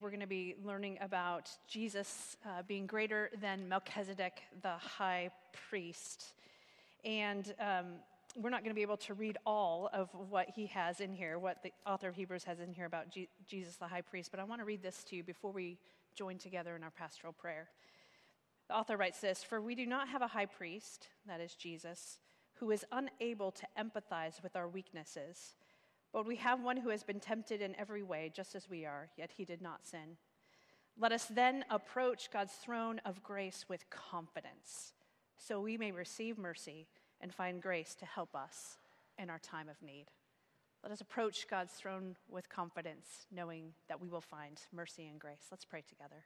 we're going to be learning about Jesus being greater than Melchizedek, the high priest. And we're not going to be able to read all of what he has in here, what the author of Hebrews has in here about Jesus, the high priest, but I want to read this to you before we join together in our pastoral prayer. The author writes this: "For we do not have a high priest, that is Jesus, who is unable to empathize with our weaknesses, but we have one who has been tempted in every way, just as we are, yet he did not sin. Let us then approach God's throne of grace with confidence, so we may receive mercy and find grace to help us in our time of need." Let us approach God's throne with confidence, knowing that we will find mercy and grace. Let's pray together.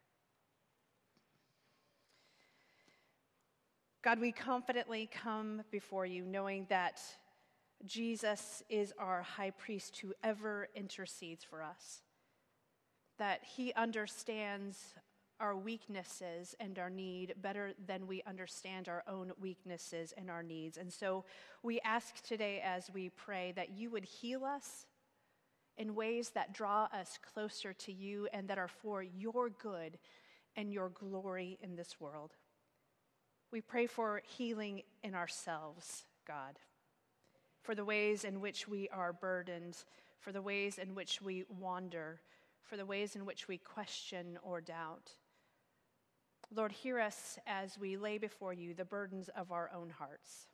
God, we confidently come before you, knowing that Jesus is our high priest who ever intercedes for us, that he understands our weaknesses and our need better than we understand our own weaknesses and our needs. And so we ask today as we pray that you would heal us in ways that draw us closer to you and that are for your good and your glory in this world. We pray for healing in ourselves, God, for the ways in which we are burdened, for the ways in which we wander, for the ways in which we question or doubt. Lord, hear us as we lay before you the burdens of our own hearts.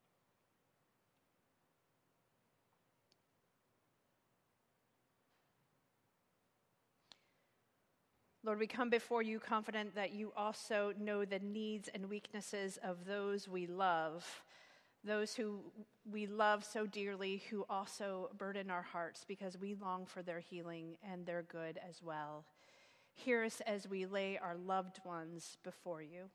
Lord, we come before you confident that you also know the needs and weaknesses of those we love, those who we love so dearly, who also burden our hearts because we long for their healing and their good as well. Hear us as we lay our loved ones before you.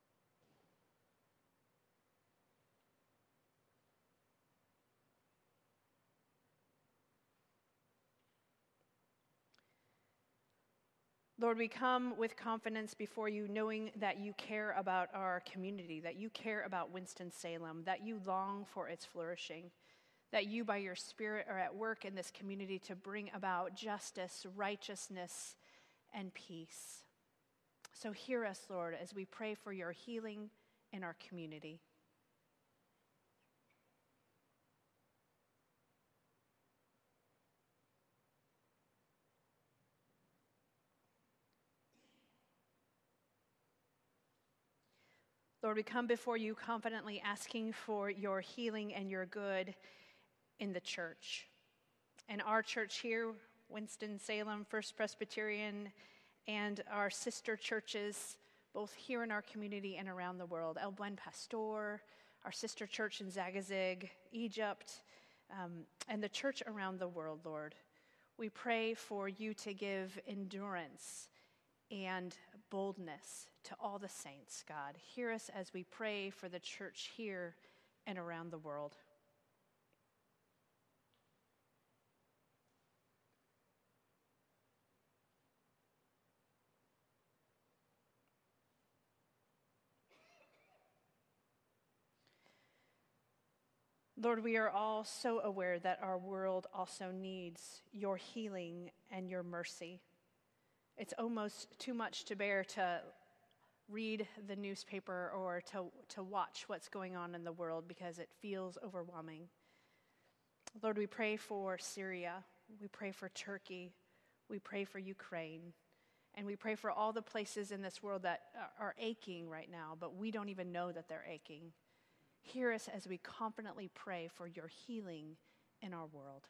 Lord, we come with confidence before you, knowing that you care about our community, that you care about Winston-Salem, that you long for its flourishing, that you, by your Spirit, are at work in this community to bring about justice, righteousness, and peace. So hear us, Lord, as we pray for your healing in our community. Lord, we come before you confidently asking for your healing and your good in the church. In our church here, Winston-Salem First Presbyterian, and our sister churches, both here in our community and around the world, El Buen Pastor, our sister church in Zagazig, Egypt, and the church around the world, Lord. We pray for you to give endurance and boldness to all the saints, God. Hear us as we pray for the church here and around the world. Lord, we are all so aware that our world also needs your healing and your mercy. It's almost too much to bear to read the newspaper or to watch what's going on in the world because it feels overwhelming. Lord, we pray for Syria. We pray for Turkey. We pray for Ukraine. And we pray for all the places in this world that are aching right now, but we don't even know that they're aching. Hear us as we confidently pray for your healing in our world.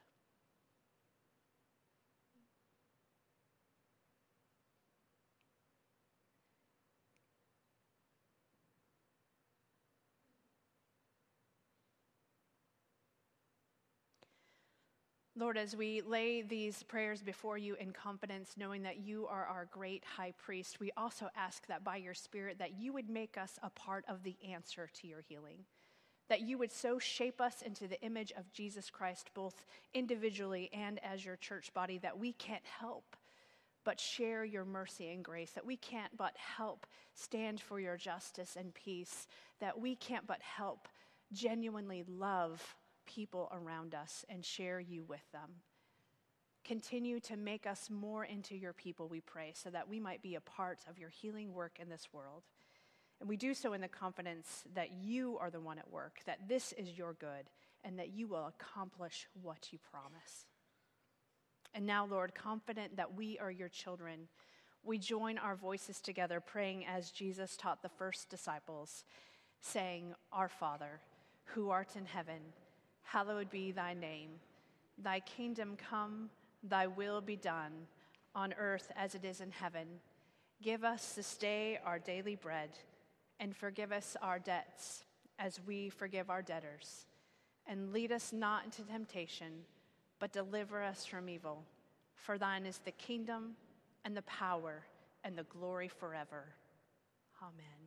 Lord, as we lay these prayers before you in confidence, knowing that you are our great high priest, we also ask that by your Spirit that you would make us a part of the answer to your healing, that you would so shape us into the image of Jesus Christ, both individually and as your church body, that we can't help but share your mercy and grace, that we can't but help stand for your justice and peace, that we can't but help genuinely love people around us and share you with them. Continue to make us more into your people, we pray, so that we might be a part of your healing work in this world. And we do so in the confidence that you are the one at work, that this is your good, and that you will accomplish what you promise. And now, Lord, confident that we are your children, we join our voices together, praying as Jesus taught the first disciples, saying, Our Father, who art in heaven, hallowed be thy name. Thy kingdom come, thy will be done, on earth as it is in heaven. Give us this day our daily bread, and forgive us our debts as we forgive our debtors. And lead us not into temptation, but deliver us from evil. For thine is the kingdom and the power and the glory forever. Amen.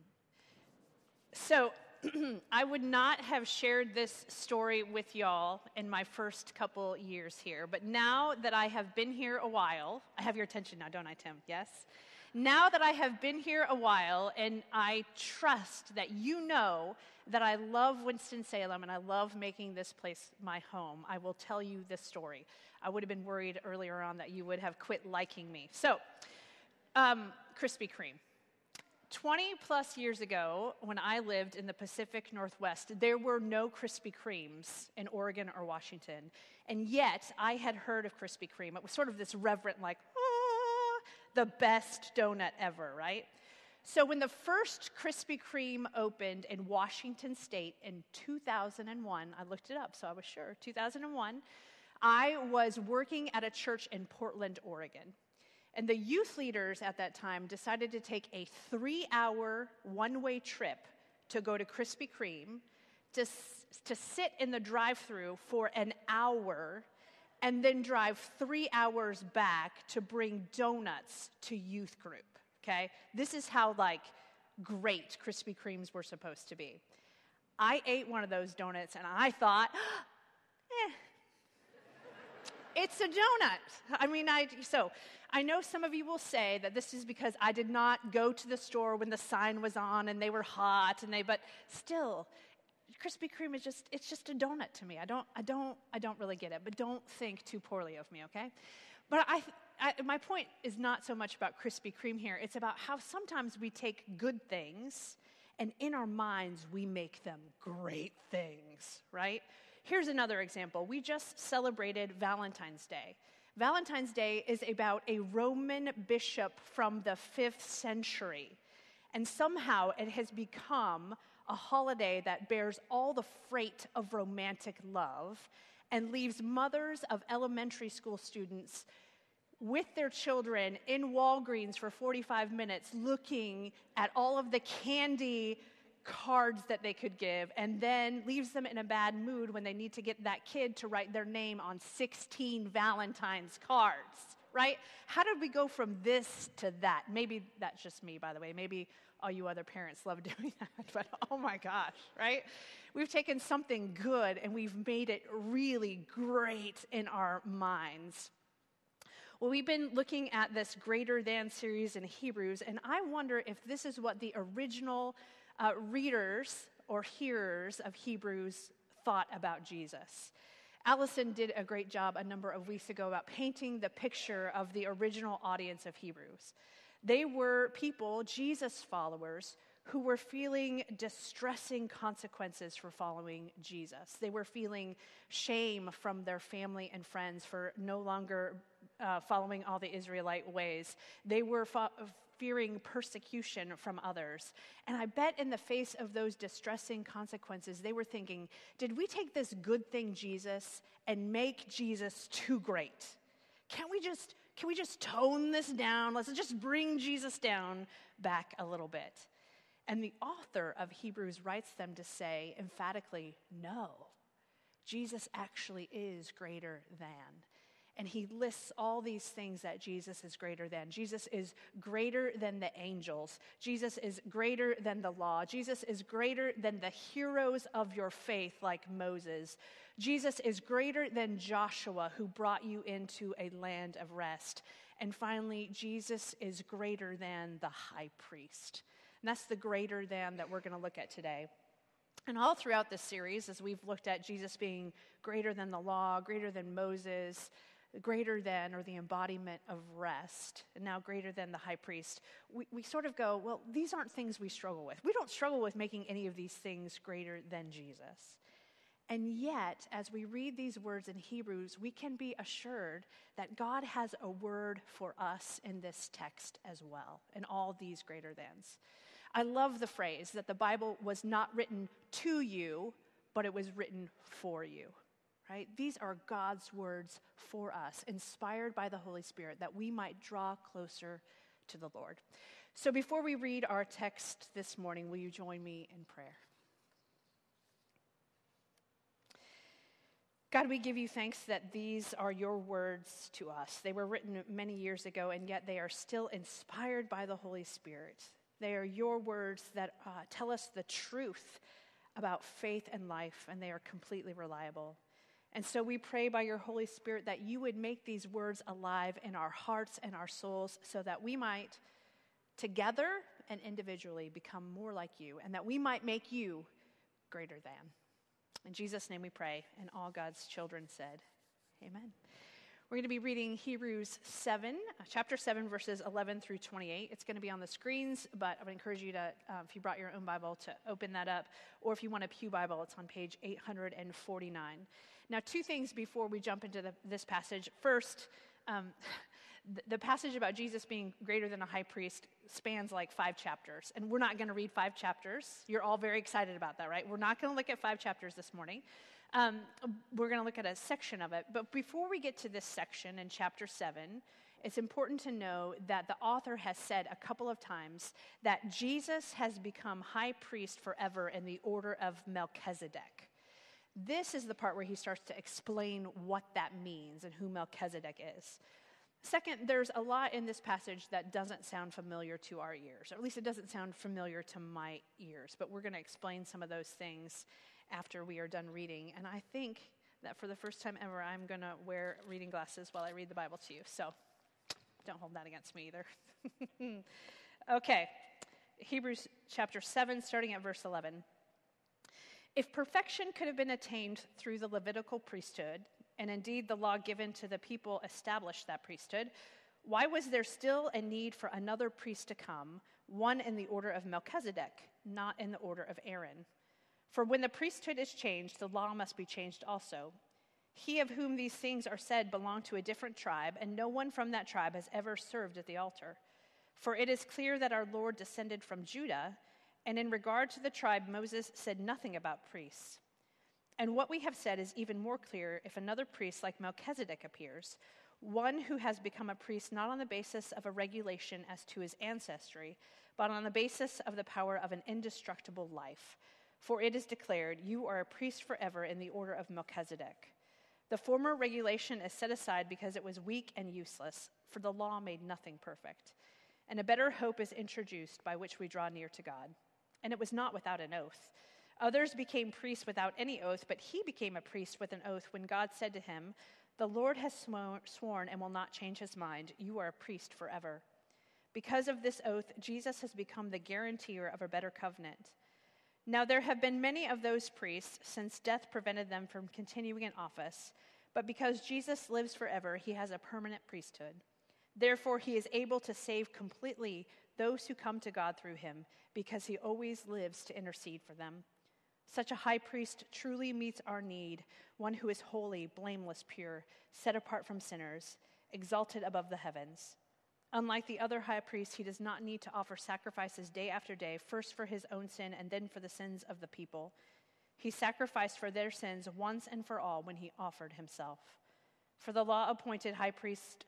So, I would not have shared this story with y'all in my first couple years here, but now that I have been here a while, I have your attention now, don't I, Tim? Yes? Now that I have been here a while, and I trust that you know that I love Winston-Salem and I love making this place my home, I will tell you this story. I would have been worried earlier on that you would have quit liking me. So, Krispy Kreme. 20 plus years ago, when I lived in the Pacific Northwest, there were no Krispy Kremes in Oregon or Washington. And yet, I had heard of Krispy Kreme. It was sort of this reverent, like, the best donut ever, right? So when the first Krispy Kreme opened in Washington State in 2001, I looked it up, so I was sure, 2001, I was working at a church in Portland, Oregon. And the youth leaders at that time decided to take a 3-hour one-way trip to go to Krispy Kreme, to sit in the drive-thru for an hour, and then drive 3 hours back to bring donuts to youth group, okay? This is how, great Krispy Kremes were supposed to be. I ate one of those donuts, and I thought, it's a donut. So I know some of you will say that this is because I did not go to the store when the sign was on and they were hot, but still, Krispy Kreme it's just a donut to me. I don't really get it, but don't think too poorly of me, okay? But my point is not so much about Krispy Kreme here. It's about how sometimes we take good things and in our minds we make them great things, right? Here's another example. We just celebrated Valentine's Day. Valentine's Day is about a Roman bishop from the 5th century. And somehow it has become a holiday that bears all the freight of romantic love and leaves mothers of elementary school students with their children in Walgreens for 45 minutes looking at all of the candy cards that they could give, and then leaves them in a bad mood when they need to get that kid to write their name on 16 Valentine's cards, right? How did we go from this to that? Maybe that's just me, by the way. Maybe all you other parents love doing that, but oh my gosh, right? We've taken something good and we've made it really great in our minds. Well, we've been looking at this Greater Than series in Hebrews, and I wonder if this is what the original readers or hearers of Hebrews thought about Jesus. Allison did a great job a number of weeks ago about painting the picture of the original audience of Hebrews. They were people, Jesus followers, who were feeling distressing consequences for following Jesus. They were feeling shame from their family and friends for no longer following all the Israelite ways. They were fearing persecution from others. And I bet in the face of those distressing consequences, they were thinking, did we take this good thing, Jesus, and make Jesus too great? Can we just tone this down? Let's just bring Jesus down back a little bit. And the author of Hebrews writes them to say emphatically, no, Jesus actually is greater than. And he lists all these things that Jesus is greater than. Jesus is greater than the angels. Jesus is greater than the law. Jesus is greater than the heroes of your faith like Moses. Jesus is greater than Joshua, who brought you into a land of rest. And finally, Jesus is greater than the high priest. And that's the greater than that we're going to look at today. And all throughout this series, as we've looked at Jesus being greater than the law, greater than Moses, greater than, or the embodiment of rest, and now greater than the high priest, we sort of go, well, these aren't things we struggle with. We don't struggle with making any of these things greater than Jesus. And yet, as we read these words in Hebrews, we can be assured that God has a word for us in this text as well, in all these greater thans. I love the phrase that the Bible was not written to you, but it was written for you, right? These are God's words for us, inspired by the Holy Spirit, that we might draw closer to the Lord. So before we read our text this morning, will you join me in prayer? God, we give you thanks that these are your words to us. They were written many years ago, and yet they are still inspired by the Holy Spirit. They are your words that tell us the truth about faith and life, and they are completely reliable. And so we pray by your Holy Spirit that you would make these words alive in our hearts and our souls so that we might, together and individually, become more like you, and that we might make you greater than. In Jesus' name we pray, and all God's children said, amen. We're going to be reading Hebrews 7, chapter 7, verses 11 through 28. It's going to be on the screens, but I would encourage you to, if you brought your own Bible, to open that up. Or if you want a pew Bible, it's on page 849. Now, two things before we jump into this passage. First, the passage about Jesus being greater than a high priest spans like 5 chapters, and we're not going to read 5 chapters. You're all very excited about that, right? We're not going to look at 5 chapters this morning. We're going to look at a section of it. But before we get to this section in chapter 7, it's important to know that the author has said a couple of times that Jesus has become high priest forever in the order of Melchizedek. This is the part where he starts to explain what that means and who Melchizedek is. Second, there's a lot in this passage that doesn't sound familiar to our ears, or at least it doesn't sound familiar to my ears, but we're going to explain some of those things after we are done reading. And I think that for the first time ever, I'm going to wear reading glasses while I read the Bible to you, so don't hold that against me either. Okay, Hebrews chapter 7, starting at verse 11. If perfection could have been attained through the Levitical priesthood, and indeed the law given to the people established that priesthood, why was there still a need for another priest to come, one in the order of Melchizedek, not in the order of Aaron? For when the priesthood is changed, the law must be changed also. He of whom these things are said belonged to a different tribe, and no one from that tribe has ever served at the altar. For it is clear that our Lord descended from Judah, and in regard to the tribe, Moses said nothing about priests. And what we have said is even more clear if another priest like Melchizedek appears, one who has become a priest not on the basis of a regulation as to his ancestry, but on the basis of the power of an indestructible life. For it is declared, you are a priest forever in the order of Melchizedek. The former regulation is set aside because it was weak and useless, for the law made nothing perfect. And a better hope is introduced by which we draw near to God. And it was not without an oath. Others became priests without any oath, but he became a priest with an oath when God said to him, the Lord has sworn and will not change his mind. You are a priest forever. Because of this oath, Jesus has become the guarantor of a better covenant. Now there have been many of those priests since death prevented them from continuing in office, but because Jesus lives forever, he has a permanent priesthood. Therefore, he is able to save completely those who come to God through him, because he always lives to intercede for them. Such a high priest truly meets our need, one who is holy, blameless, pure, set apart from sinners, exalted above the heavens. Unlike the other high priests, he does not need to offer sacrifices day after day, first for his own sin and then for the sins of the people. He sacrificed for their sins once and for all when he offered himself. For the law appointed high priest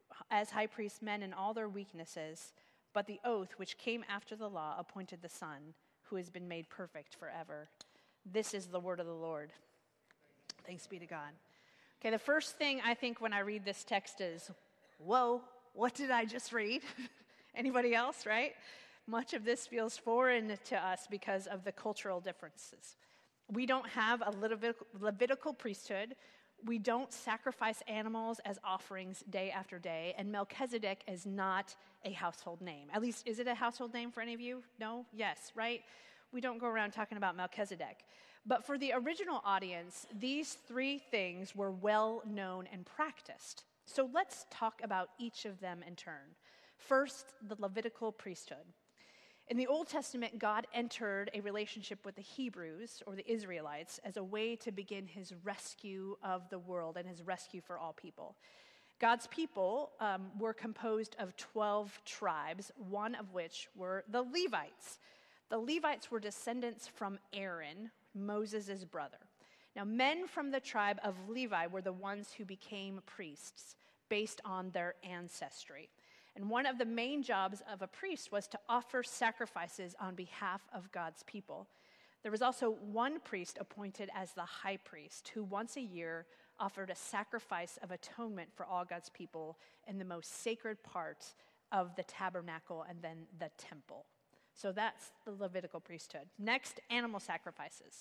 men in all their weaknesses, but the oath which came after the law appointed the Son, who has been made perfect forever. This is the word of the Lord. Thanks be to God. Okay, the first thing I think when I read this text is, whoa, what did I just read? Anybody else, right? Much of this feels foreign to us because of the cultural differences. We don't have a Levitical priesthood. We don't sacrifice animals as offerings day after day, and Melchizedek is not a household name. At least, is it a household name for any of you? No? Yes, right? We don't go around talking about Melchizedek. But for the original audience, these 3 things were well known and practiced. So let's talk about each of them in turn. First, the Levitical priesthood. In the Old Testament, God entered a relationship with the Hebrews, or the Israelites, as a way to begin his rescue of the world and his rescue for all people. God's people were composed of 12 tribes, one of which were the Levites. The Levites were descendants from Aaron, Moses' brother. Now, men from the tribe of Levi were the ones who became priests based on their ancestry. And one of the main jobs of a priest was to offer sacrifices on behalf of God's people. There was also one priest appointed as the high priest who once a year offered a sacrifice of atonement for all God's people in the most sacred part of the tabernacle and then the temple. So that's the Levitical priesthood. Next, animal sacrifices.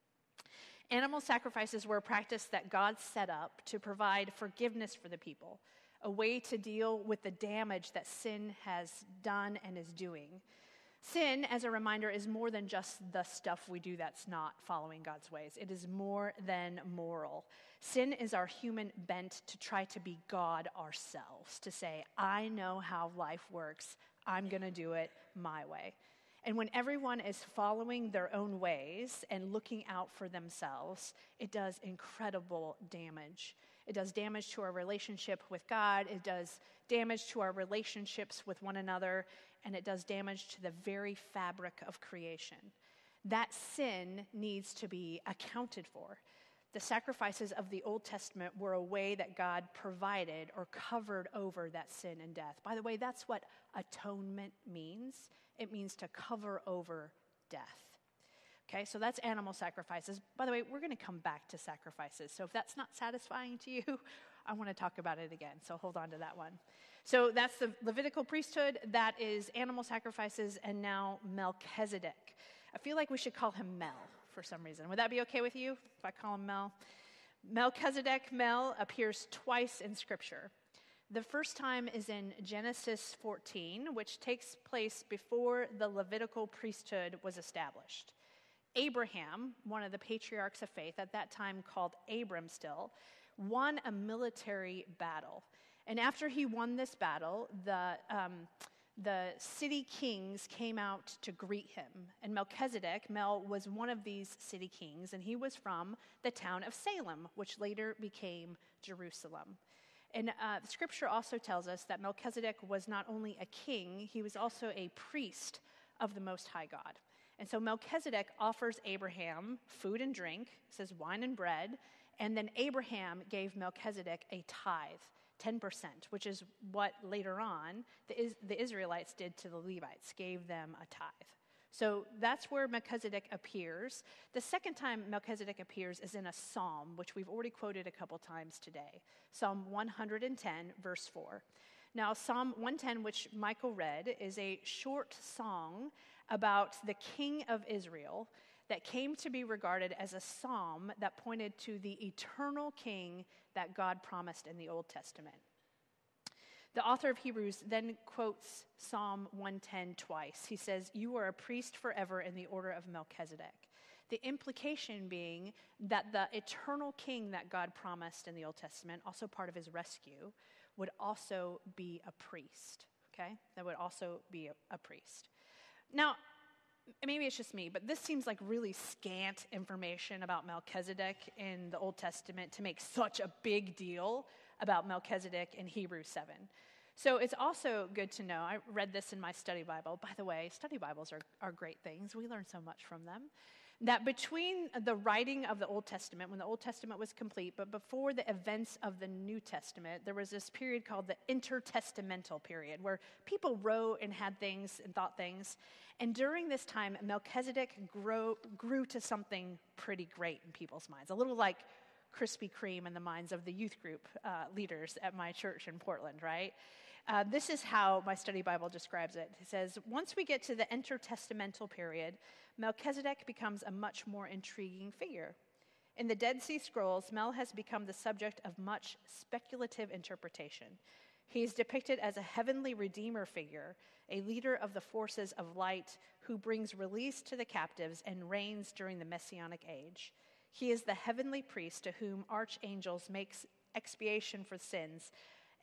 Animal sacrifices were a practice that God set up to provide forgiveness for the people, a way to deal with the damage that sin has done and is doing. Sin, as a reminder, is more than just the stuff we do that's not following God's ways. It is more than moral. Sin is our human bent to try to be God ourselves, to say, I know how life works, I'm going to do it my way. And when everyone is following their own ways and looking out for themselves, it does incredible damage. It does damage to our relationship with God, it does damage to our relationships with one another, and it does damage to the very fabric of creation. That sin needs to be accounted for. The sacrifices of the Old Testament were a way that God provided or covered over that sin and death. By the way, that's what atonement means. It means to cover over death. Okay, so that's animal sacrifices. By the way, we're going to come back to sacrifices. So if that's not satisfying to you, I want to talk about it again. So hold on to that one. So that's the Levitical priesthood. That is animal sacrifices. And now Melchizedek. I feel like we should call him Mel for some reason. Would that be okay with you if I call him Mel? Melchizedek, Mel, appears twice in Scripture. The first time is in Genesis 14, which takes place before the Levitical priesthood was established. Abraham, one of the patriarchs of faith, at that time called Abram still, won a military battle. And after he won this battle, the city kings came out to greet him. And Melchizedek, Mel, was one of these city kings, and he was from the town of Salem, which later became Jerusalem. And Scripture also tells us that Melchizedek was not only a king, he was also a priest of the Most High God. And so Melchizedek offers Abraham food and drink, says wine and bread, and then Abraham gave Melchizedek a tithe, 10%, which is what later on the Israelites did to the Levites, gave them a tithe. So that's where Melchizedek appears. The second time Melchizedek appears is in a psalm, which we've already quoted a couple times today. Psalm 110, verse 4. Now, Psalm 110, which Michael read, is a short song about the king of Israel that came to be regarded as a psalm that pointed to the eternal king that God promised in the Old Testament. The author of Hebrews then quotes Psalm 110 twice. He says, "You are a priest forever in the order of Melchizedek." The implication being that the eternal king that God promised in the Old Testament, also part of his rescue, would also be a priest, okay? That would also be a priest. Now, maybe it's just me, but this seems like really scant information about Melchizedek in the Old Testament to make such a big deal about Melchizedek in Hebrews 7. So it's also good to know, I read this in my study Bible. By the way, study Bibles are great things. We learn so much from them. That between the writing of the Old Testament, when the Old Testament was complete, but before the events of the New Testament, there was this period called the intertestamental period, where people wrote and had things and thought things. And during this time, Melchizedek grew to something pretty great in people's minds, a little like Krispy Kreme in the minds of the youth group leaders at my church in Portland, right? This is how my study Bible describes it. It says, once we get to the intertestamental period, Melchizedek becomes a much more intriguing figure. In the Dead Sea Scrolls, Mel has become the subject of much speculative interpretation. He is depicted as a heavenly redeemer figure, a leader of the forces of light who brings release to the captives and reigns during the Messianic age. He is the heavenly priest to whom archangels make expiation for sins,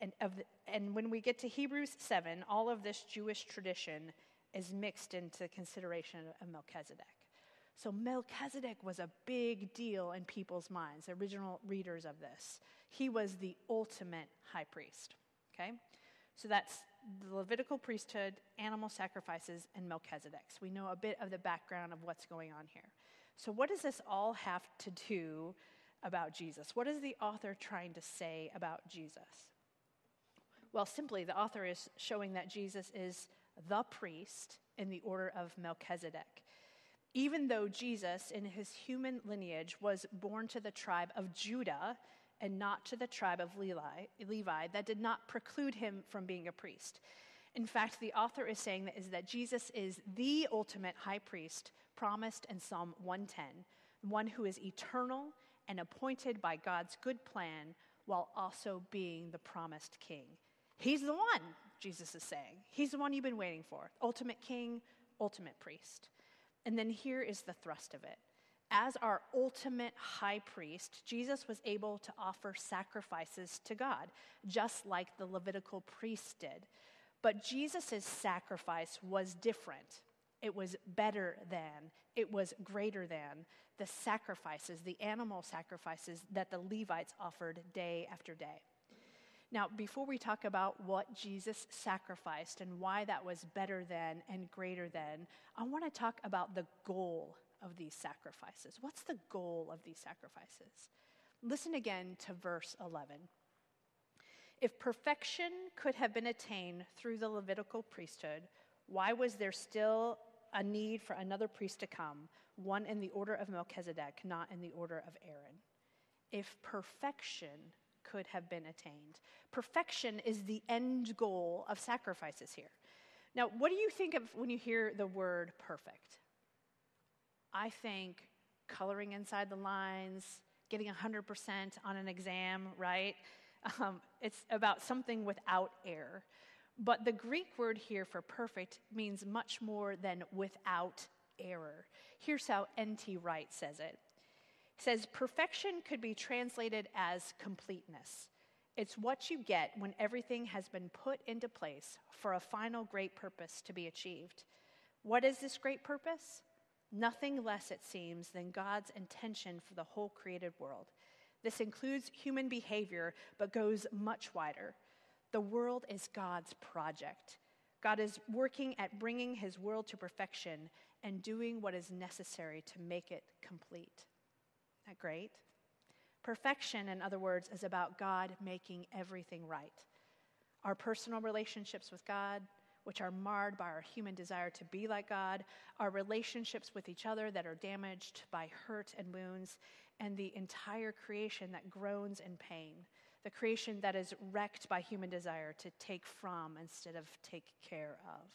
And when we get to Hebrews 7, all of this Jewish tradition is mixed into consideration of Melchizedek. So Melchizedek was a big deal in people's minds, the original readers of this. He was the ultimate high priest, okay? So that's the Levitical priesthood, animal sacrifices, and Melchizedek. So we know a bit of the background of what's going on here. So what does this all have to do about Jesus? What is the author trying to say about Jesus? Well, simply, the author is showing that Jesus is the priest in the order of Melchizedek. Even though Jesus, in his human lineage, was born to the tribe of Judah and not to the tribe of Levi, that did not preclude him from being a priest. In fact, the author is saying that Jesus is the ultimate high priest promised in Psalm 110, one who is eternal and appointed by God's good plan while also being the promised king. He's the one, Jesus is saying. He's the one you've been waiting for. Ultimate king, ultimate priest. And then here is the thrust of it. As our ultimate high priest, Jesus was able to offer sacrifices to God, just like the Levitical priests did. But Jesus' sacrifice was different. It was better than, it was greater than the sacrifices, the animal sacrifices that the Levites offered day after day. Now, before we talk about what Jesus sacrificed and why that was better than and greater than, I want to talk about the goal of these sacrifices. What's the goal of these sacrifices? Listen again to verse 11. If perfection could have been attained through the Levitical priesthood, why was there still a need for another priest to come, one in the order of Melchizedek, not in the order of Aaron? If perfection could have been attained. Perfection is the end goal of sacrifices here. Now, what do you think of when you hear the word perfect? I think coloring inside the lines, getting 100% on an exam, right? It's about something without error. But the Greek word here for perfect means much more than without error. Here's how N.T. Wright says it. It says, perfection could be translated as completeness. It's what you get when everything has been put into place for a final great purpose to be achieved. What is this great purpose? Nothing less, it seems, than God's intention for the whole created world. This includes human behavior, but goes much wider. The world is God's project. God is working at bringing his world to perfection and doing what is necessary to make it complete. Isn't that great? Perfection, in other words, is about God making everything right. Our personal relationships with God, which are marred by our human desire to be like God, our relationships with each other that are damaged by hurt and wounds, and the entire creation that groans in pain, the creation that is wrecked by human desire to take from instead of take care of.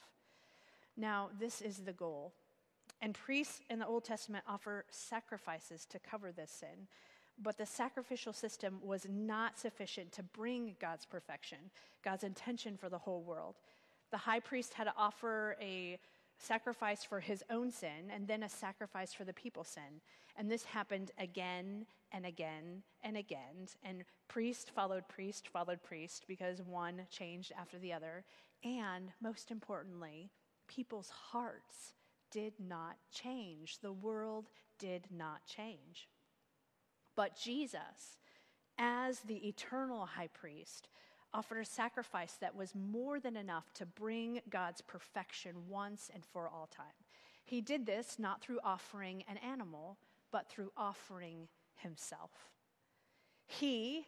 Now, this is the goal. And priests in the Old Testament offer sacrifices to cover this sin. But the sacrificial system was not sufficient to bring God's perfection, God's intention for the whole world. The high priest had to offer a sacrifice for his own sin and then a sacrifice for the people's sin. And this happened again and again and again. And priest followed priest followed priest because one changed after the other. And most importantly, people's hearts did not change. The world did not change. But Jesus, as the eternal high priest, offered a sacrifice that was more than enough to bring God's perfection once and for all time. He did this not through offering an animal, but through offering himself. He,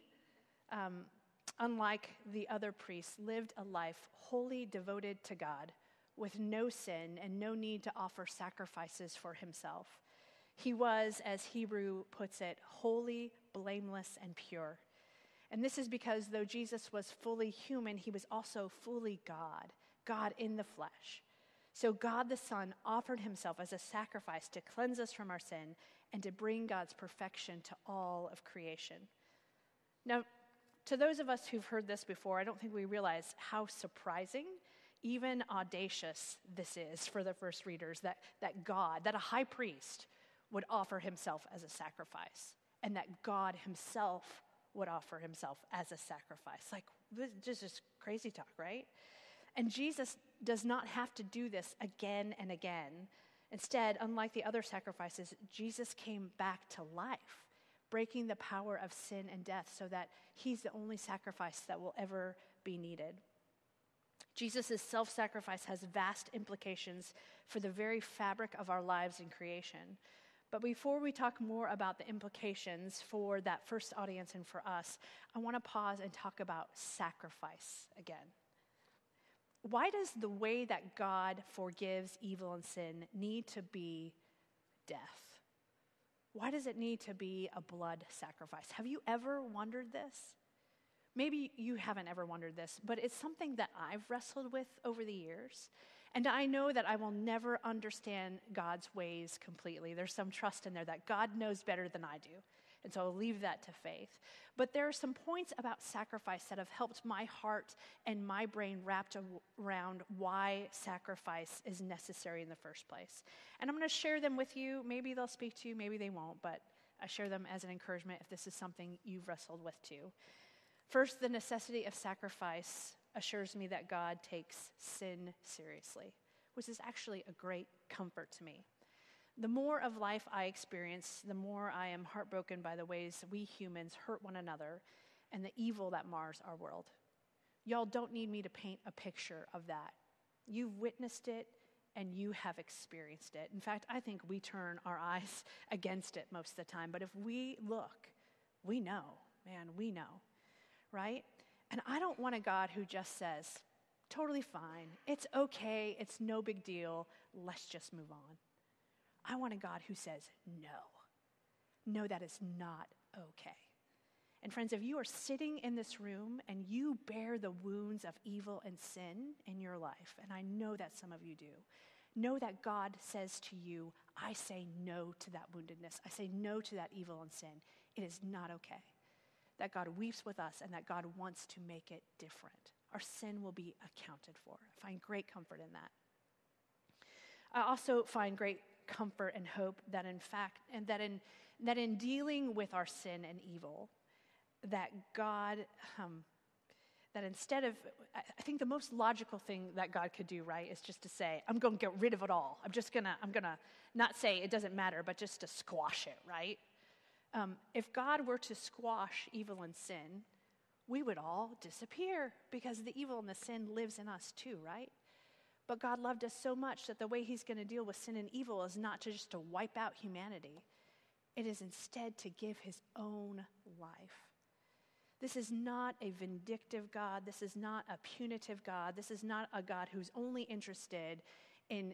unlike the other priests, lived a life wholly devoted to God, with no sin and no need to offer sacrifices for himself. He was, as Hebrew puts it, holy, blameless, and pure. And this is because though Jesus was fully human, he was also fully God, God in the flesh. So God the Son offered himself as a sacrifice to cleanse us from our sin and to bring God's perfection to all of creation. Now, to those of us who've heard this before, I don't think we realize how surprising, even audacious this is for the first readers, that God, that a high priest would offer himself as a sacrifice, and that God himself would offer himself as a sacrifice. Like, this is crazy talk, right? And Jesus does not have to do this again and again. Instead, unlike the other sacrifices, Jesus came back to life, breaking the power of sin and death so that he's the only sacrifice that will ever be needed. Jesus' self-sacrifice has vast implications for the very fabric of our lives and creation. But before we talk more about the implications for that first audience and for us, I want to pause and talk about sacrifice again. Why does the way that God forgives evil and sin need to be death? Why does it need to be a blood sacrifice? Have you ever wondered this? Maybe you haven't ever wondered this, but it's something that I've wrestled with over the years. And I know that I will never understand God's ways completely. There's some trust in there that God knows better than I do. And so I'll leave that to faith. But there are some points about sacrifice that have helped my heart and my brain wrapped around why sacrifice is necessary in the first place. And I'm going to share them with you. Maybe they'll speak to you, maybe they won't, but I share them as an encouragement if this is something you've wrestled with too. First, the necessity of sacrifice assures me that God takes sin seriously, which is actually a great comfort to me. The more of life I experience, the more I am heartbroken by the ways we humans hurt one another and the evil that mars our world. Y'all don't need me to paint a picture of that. You've witnessed it and you have experienced it. In fact, I think we turn our eyes against it most of the time. But if we look, we know, man, we know, right? And I don't want a God who just says, totally fine, it's okay, it's no big deal, let's just move on. I want a God who says, no, that is not okay. And friends, if you are sitting in this room and you bear the wounds of evil and sin in your life, and I know that some of you do, know that God says to you, I say no to that woundedness. I say no to that evil and sin. It is not okay. That God weeps with us and that God wants to make it different. Our sin will be accounted for. I find great comfort in that. I also find great comfort and hope that in fact, and that in dealing with our sin and evil, that God, that instead of, I think the most logical thing that God could do, right, is just to say, I'm going to get rid of it all. I'm going to not say it doesn't matter, but just to squash it, right? If God were to squash evil and sin, we would all disappear because the evil and the sin lives in us too, right? But God loved us so much that the way he's going to deal with sin and evil is not to just to wipe out humanity. It is instead to give his own life. This is not a vindictive God. This is not a punitive God. This is not a God who's only interested in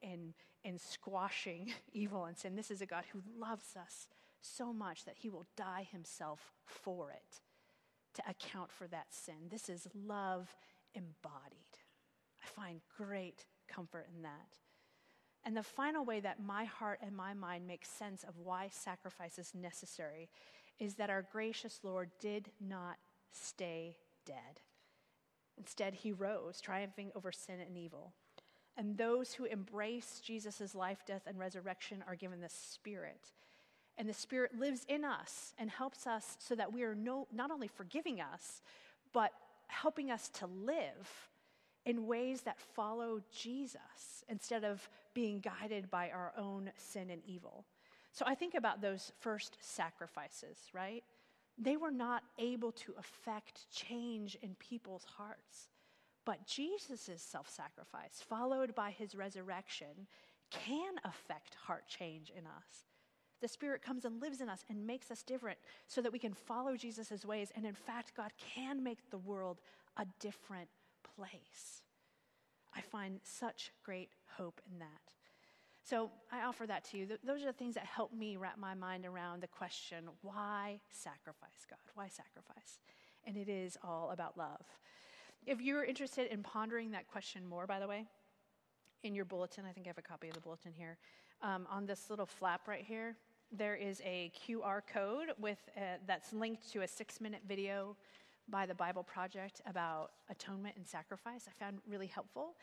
squashing evil and sin. This is a God who loves us so much that he will die himself for it to account for that sin. This is love embodied. I find great comfort in that. And the final way that my heart and my mind make sense of why sacrifice is necessary is that our gracious Lord did not stay dead. Instead, he rose, triumphing over sin and evil. And those who embrace Jesus' life, death, and resurrection are given the Spirit. And the Spirit lives in us and helps us so that we are not only forgiving us, but helping us to live in ways that follow Jesus instead of being guided by our own sin and evil. So I think about those first sacrifices, right? They were not able to affect change in people's hearts. But Jesus' self-sacrifice, followed by his resurrection, can affect heart change in us. The Spirit comes and lives in us and makes us different so that we can follow Jesus' ways. And in fact, God can make the world a different place. I find such great hope in that. So I offer that to you. Those are the things that help me wrap my mind around the question, why sacrifice, God? Why sacrifice? And it is all about love. If you're interested in pondering that question more, by the way, in your bulletin, I think I have a copy of the bulletin here, on this little flap right here, there is a QR code that's linked to a 6-minute video by the Bible Project about atonement and sacrifice. I found really helpful.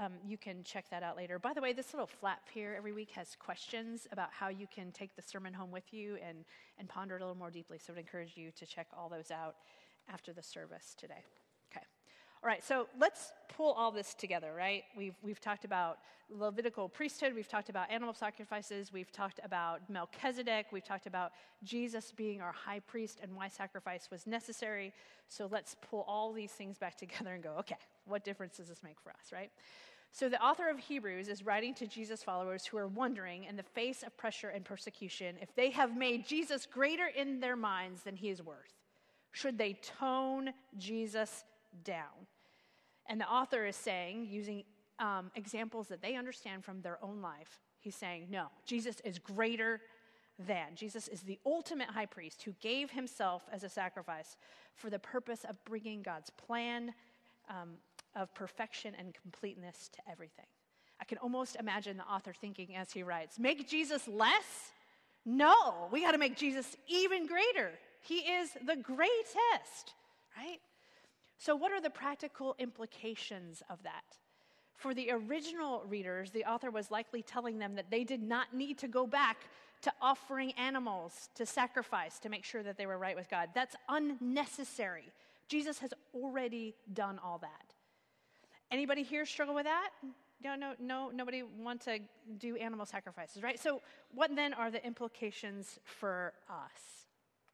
you can check that out later. By the way, this little flap here every week has questions about how you can take the sermon home with you and ponder it a little more deeply. So I would encourage you to check all those out after the service today. Okay. All right, so let's pull all this together, right? We've talked about Levitical priesthood. We've talked about animal sacrifices. We've talked about Melchizedek. We've talked about Jesus being our high priest and why sacrifice was necessary. So let's pull all these things back together and go, okay, what difference does this make for us, right? So the author of Hebrews is writing to Jesus followers who are wondering, in the face of pressure and persecution, if they have made Jesus greater in their minds than he is worth. Should they tone Jesus down? And the author is saying, using examples that they understand from their own life, he's saying, no, Jesus is greater than. Jesus is the ultimate high priest who gave himself as a sacrifice for the purpose of bringing God's plan of perfection and completeness to everything. I can almost imagine the author thinking as he writes, make Jesus less? No, we got to make Jesus even greater. He is the greatest, right? So what are the practical implications of that? For the original readers, the author was likely telling them that they did not need to go back to offering animals to sacrifice to make sure that they were right with God. That's unnecessary. Jesus has already done all that. Anybody here struggle with that? No, nobody want to do animal sacrifices, right? So what then are the implications for us?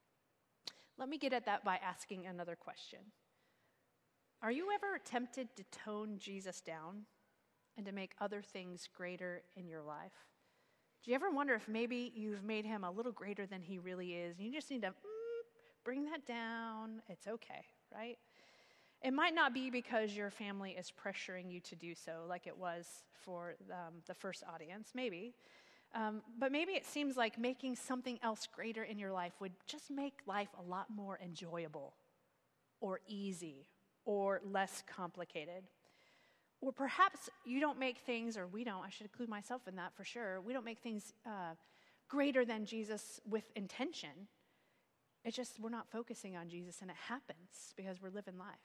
Let me get at that by asking another question. Are you ever tempted to tone Jesus down and to make other things greater in your life? Do you ever wonder if maybe you've made him a little greater than he really is, and you just need to bring that down? It's okay, right? It might not be because your family is pressuring you to do so, like it was for the first audience, maybe. But maybe it seems like making something else greater in your life would just make life a lot more enjoyable or easy or less complicated. Or perhaps you don't make things, or we don't, I should include myself in that for sure, we don't make things greater than Jesus with intention. It's just we're not focusing on Jesus, and it happens because we're living life.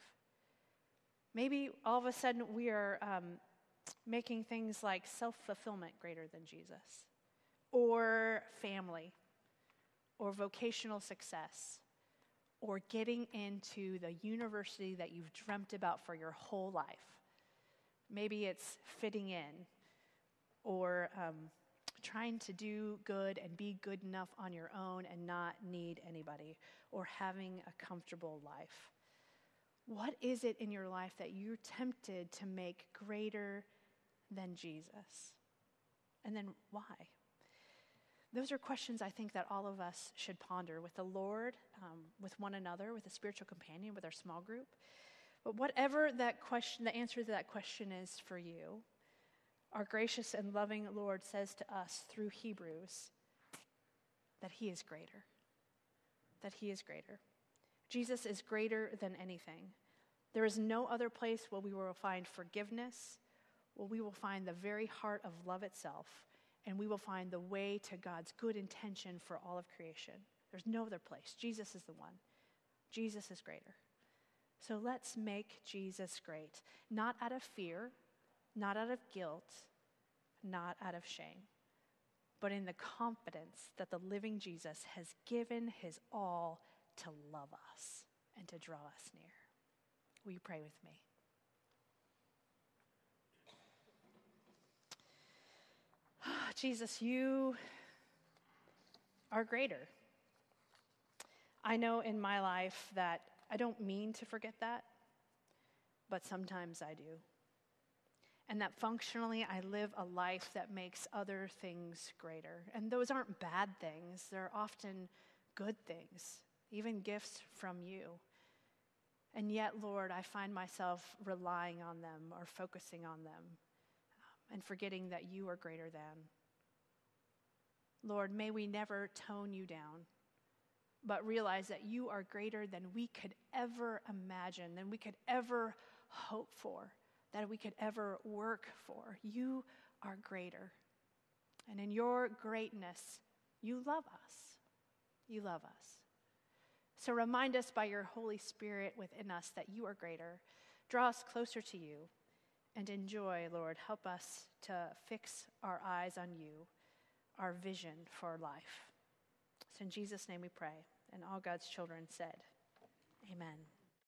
Maybe all of a sudden we are making things like self-fulfillment greater than Jesus, or family, or vocational success, or getting into the university that you've dreamt about for your whole life. Maybe it's fitting in, or trying to do good and be good enough on your own and not need anybody, or having a comfortable life. What is it in your life that you're tempted to make greater than Jesus? And then why? Those are questions I think that all of us should ponder with the Lord, with one another, with a spiritual companion, with our small group. But whatever that question, the answer to that question is for you, our gracious and loving Lord says to us through Hebrews that he is greater. That he is greater. Jesus is greater than anything. There is no other place where we will find forgiveness, where we will find the very heart of love itself, and we will find the way to God's good intention for all of creation. There's no other place. Jesus is the one. Jesus is greater. So let's make Jesus great, not out of fear, not out of guilt, not out of shame, but in the confidence that the living Jesus has given his all to love us and to draw us near. Will you pray with me? Jesus, you are greater. I know in my life that I don't mean to forget that, but sometimes I do. And that functionally I live a life that makes other things greater. And those aren't bad things. They're often good things, even gifts from you. And yet, Lord, I find myself relying on them or focusing on them and forgetting that you are greater than. Lord, may we never tone you down, but realize that you are greater than we could ever imagine, than we could ever hope for, that we could ever work for. You are greater. And in your greatness, you love us. You love us. So remind us by your Holy Spirit within us that you are greater. Draw us closer to you And in joy, Lord, help us to fix our eyes on you, our vision for life. So in Jesus' name we pray. And all God's children said, amen.